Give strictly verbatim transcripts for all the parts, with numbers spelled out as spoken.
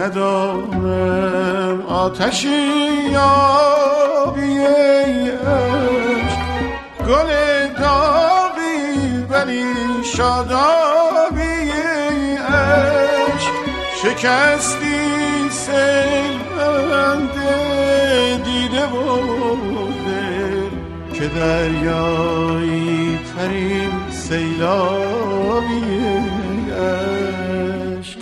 ندانم آتشی یابی ای عشق، گل داغی ولی شادابی ای عشق، شکستی سیل بنده دیده و دل که دریایی ترین سیلابی ای عشق.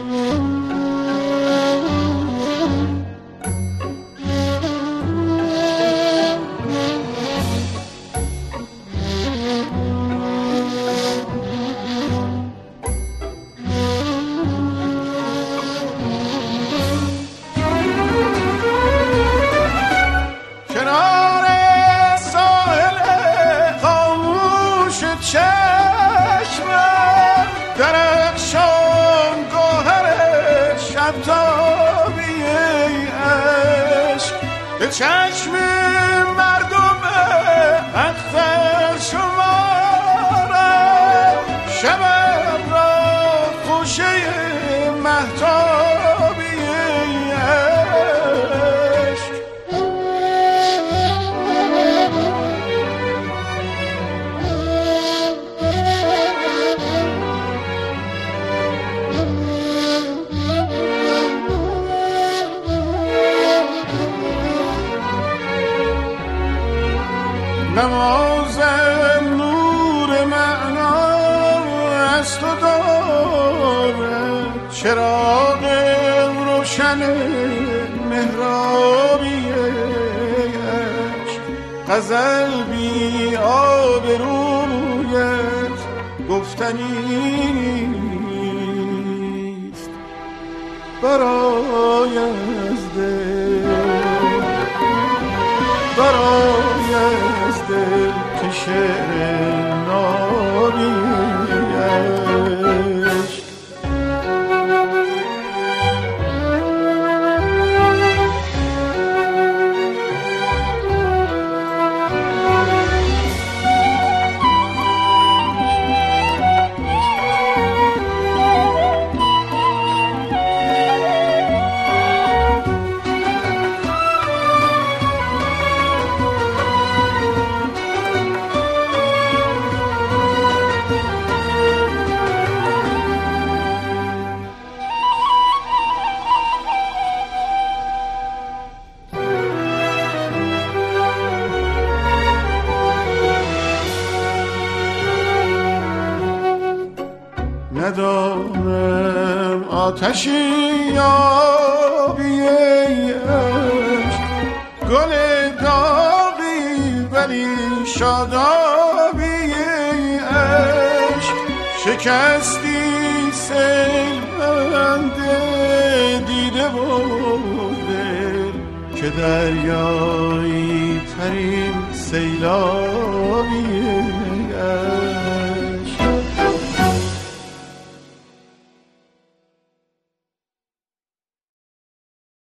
چشم مردم اختر شمارم، شبم را خوشه مهتابی ای عشق. نمازم نور معنا از تو دارد، چراغ روشن مهرابی ای عشق. غزل بی آبرویت گفتنی نیست برای از دل، برای از دل که شعر نابی عشق. ندانم آتشی یابی ای عشق، گل داغی ولی شادابی ای عشق، شکستی سیل بنده دیده و دل که دریایی ترین سیلابی